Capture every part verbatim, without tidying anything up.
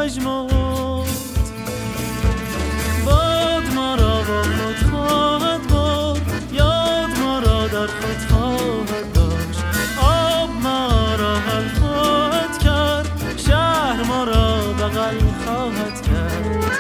پژمرد. باد ما را با خود خواهد برد، یاد ما را در خود خواهد داشت. آب ما را حل خواهد کرد، شهر ما را بغل خواهد کرد.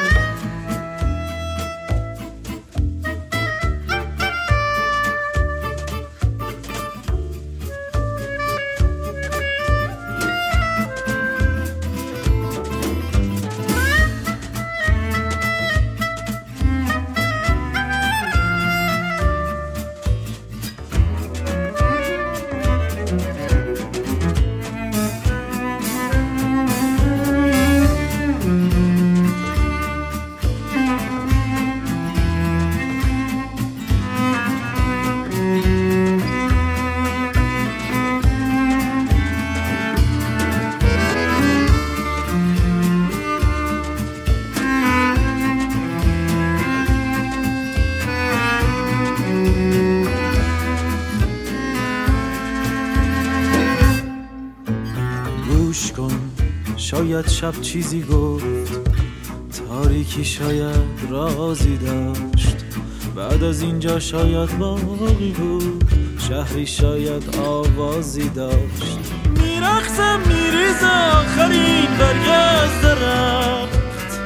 گوش کن، شاید شب چیزی گفت، تاریکی شاید رازی داشت. بعد از اینجا شاید باقی بود، شهری شاید آوازی داشت. میرقصم میریز آخرین برگ از درخت،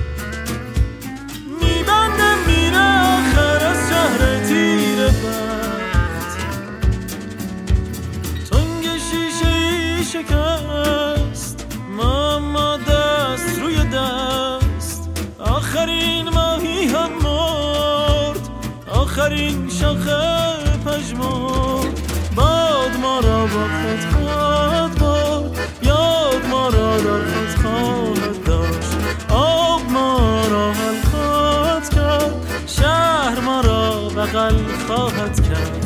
میبندم میره آخر از شهر تیر بخت. تنگ شیشه ای شکست، ماما دست روی دست. آخرین ماهی هم مرد، آخرین شاخه پژمرد. باد ما را با خود خواهد برد، یاد ما را در خود خواهد داشت. آب ما را حل خواهد کرد، شهر ما را بغل خواهد کرد.